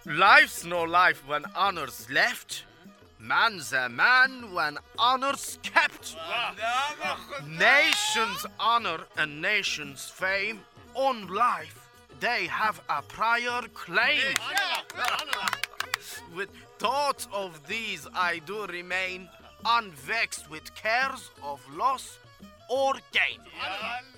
Life's no life when honor's left. Man's a man when honor's kept. Nations' honor and nations' fame on life, they have a prior claim. With thoughts of these I do remain, unvexed with cares of loss or gain.